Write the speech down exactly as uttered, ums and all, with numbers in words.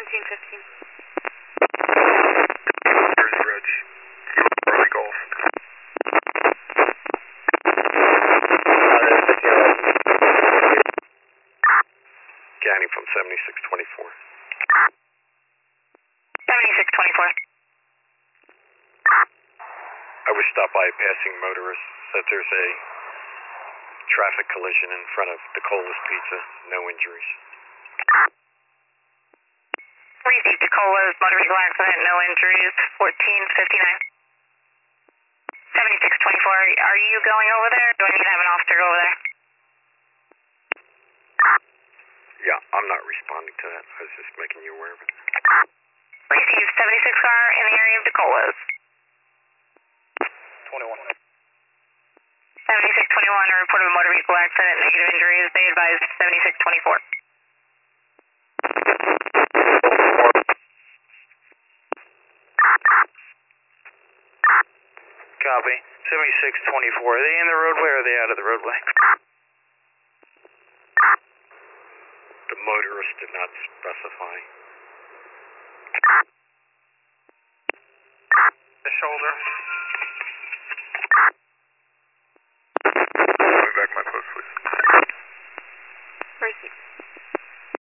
seventeen fifteen. Jersey Reg. Early Golf. Ganny from seventy-six twenty-four. seventy-six twenty-four. I was stopped by a passing motorist. Said there's a traffic collision in front of DeCola's Pizza. No injuries. Received DeCola's motor vehicle accident, no injuries, fourteen fifty-nine. seventy-six twenty-four, are you going over there? Do I need to have an officer go over there? Yeah, I'm not responding to that. I was just making you aware of it. Received seventy-six car in the area of DeCola's. twenty-one. seventy-six twenty-one, a report of a motor vehicle accident, negative injuries. They advised seventy-six twenty-four. Copy. seventy-six twenty-four. Are they in the roadway or are they out of the roadway? The motorist did not specify. The shoulder.